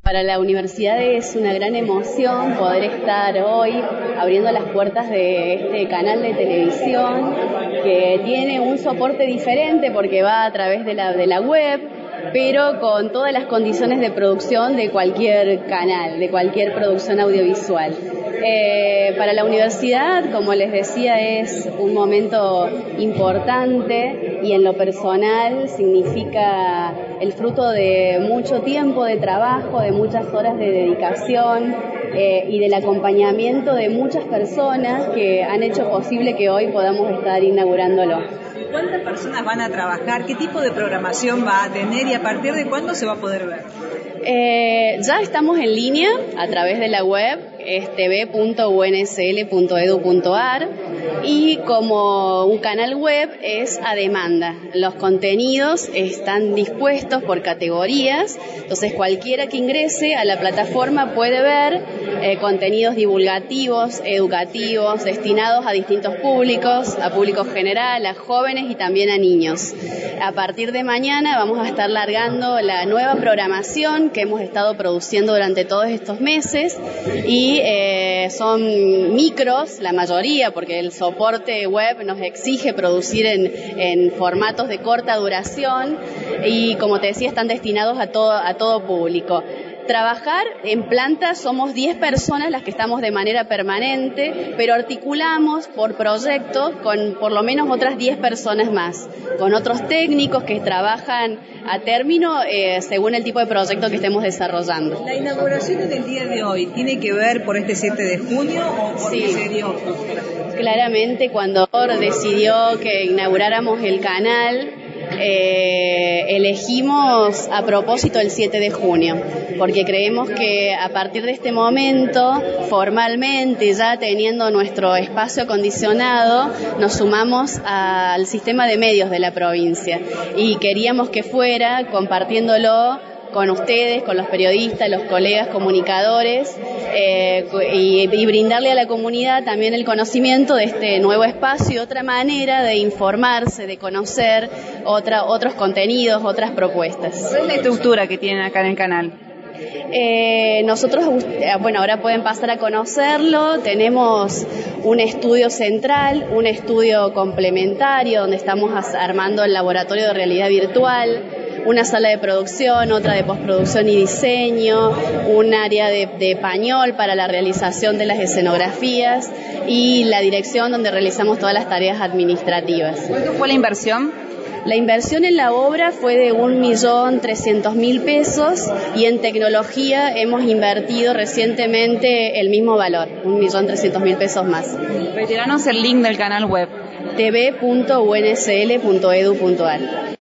Para la universidad es una gran emoción poder estar hoy abriendo las puertas de este canal de televisión que tiene un soporte diferente porque va a través de la web, pero con todas las condiciones de producción de cualquier canal, de cualquier producción audiovisual. Para la universidad, como les decía, es un momento importante y en lo personal significa el fruto de mucho tiempo de trabajo, de muchas horas de dedicación y del acompañamiento de muchas personas que han hecho posible que hoy podamos estar inaugurándolo. ¿Cuántas personas van a trabajar? ¿Qué tipo de programación va a tener y a partir de cuándo se va a poder ver? Ya estamos en línea a través de la web, tv.unsl.edu.ar, y como un canal web es a demanda. Los contenidos están dispuestos por categorías, entonces cualquiera que ingrese a la plataforma puede ver contenidos divulgativos, educativos, destinados a distintos públicos, a público general, a jóvenes y también a niños. A partir de mañana vamos a estar largando la nueva programación que hemos estado produciendo durante todos estos meses y son micros, la mayoría, porque el soporte web nos exige producir en formatos de corta duración y, como te decía, están destinados a todo público. Trabajar en planta somos 10 personas las que estamos de manera permanente, pero articulamos por proyectos con por lo menos otras 10 personas más, con otros técnicos que trabajan a término según el tipo de proyecto que estemos desarrollando. ¿La inauguración en el día de hoy tiene que ver por este 7 de junio o por qué se dio? Claramente, cuando decidió que inauguráramos el canal, elegimos a propósito el 7 de junio, porque creemos que a partir de este momento, formalmente, ya teniendo nuestro espacio acondicionado, nos sumamos al sistema de medios de la provincia y queríamos que fuera compartiéndolo con ustedes, con los periodistas, los colegas comunicadores y brindarle a la comunidad también el conocimiento de este nuevo espacio y otra manera de informarse, de conocer otros contenidos, otras propuestas. ¿Cuál es la estructura que tienen acá en el canal? Nosotros, ahora pueden pasar a conocerlo. Tenemos un estudio central, un estudio complementario donde estamos armando el laboratorio de realidad virtual, una sala de producción, otra de postproducción y diseño, un área de pañol para la realización de las escenografías y la dirección donde realizamos todas las tareas administrativas. ¿Cuánto fue la inversión? La inversión en la obra fue de 1.300.000 pesos y en tecnología hemos invertido recientemente el mismo valor, 1.300.000 pesos más. Retiranos el link del canal web. tv.unsl.edu.ar.